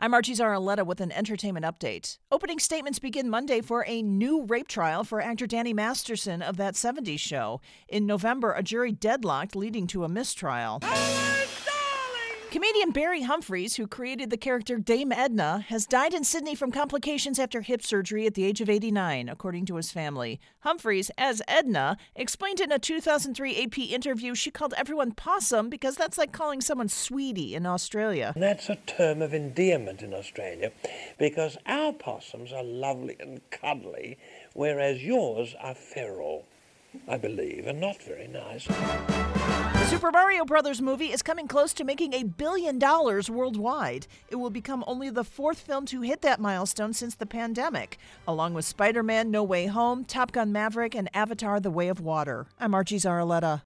I'm Archie Zaraletta with an entertainment update. Opening statements begin Monday for a new rape trial for actor Danny Masterson of That 70s Show. In November, a jury deadlocked, leading to a mistrial. Comedian Barry Humphries, who created the character Dame Edna, has died in Sydney from complications after hip surgery at the age of 89, according to his family. Humphries, as Edna, explained in a 2003 AP interview she called everyone possum because that's like calling someone sweetie in Australia. That's a term of endearment in Australia because our possums are lovely and cuddly, whereas yours are feral, I believe, and not very nice. The Super Mario Bros. Movie is coming close to making $1 billion worldwide. It will become only the fourth film to hit that milestone since the pandemic, along with Spider-Man: No Way Home, Top Gun: Maverick, and Avatar: The Way of Water. I'm Archie Zaraletta.